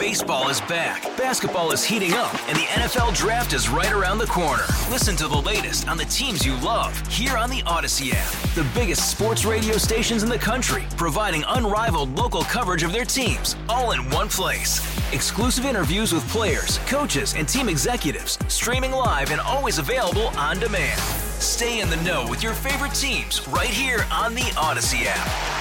Baseball is back, basketball is heating up, and the NFL Draft is right around the corner. Listen to the latest on the teams you love here on the Odyssey app. The biggest sports radio stations in the country, providing unrivaled local coverage of their teams, all in one place. Exclusive interviews with players, coaches, and team executives, streaming live and always available on demand. Stay in the know with your favorite teams right here on the Odyssey app.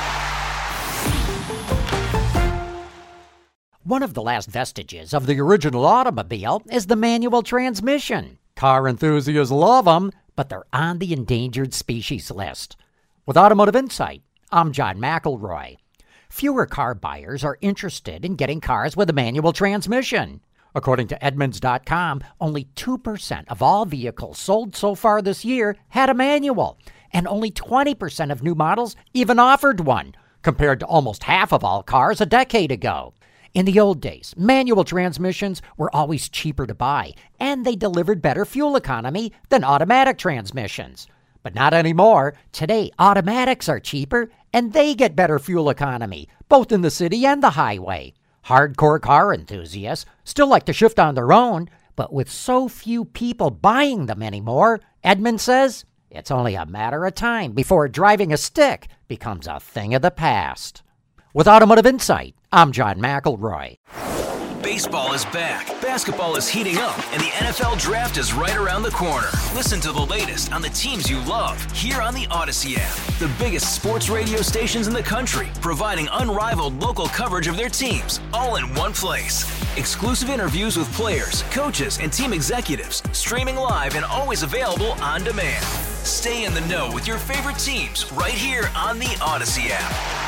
One of the last vestiges of the original automobile is the manual transmission. Car enthusiasts love them, but they're on the endangered species list. With Automotive Insight, I'm John McElroy. Fewer car buyers are interested in getting cars with a manual transmission. According to Edmunds.com, only 2% of all vehicles sold so far this year had a manual, and only 20% of new models even offered one, compared to almost half of all cars a decade ago. In the old days, manual transmissions were always cheaper to buy, and they delivered better fuel economy than automatic transmissions. But not anymore. Today, automatics are cheaper, and they get better fuel economy, both in the city and the highway. Hardcore car enthusiasts still like to shift on their own, but with so few people buying them anymore, Edmunds says it's only a matter of time before driving a stick becomes a thing of the past. With Automotive Insight, I'm John McElroy. Baseball is back, basketball is heating up, and the NFL Draft is right around the corner. Listen to the latest on the teams you love here on the Odyssey app. The biggest sports radio stations in the country, providing unrivaled local coverage of their teams, all in one place. Exclusive interviews with players, coaches, and team executives, streaming live and always available on demand. Stay in the know with your favorite teams right here on the Odyssey app.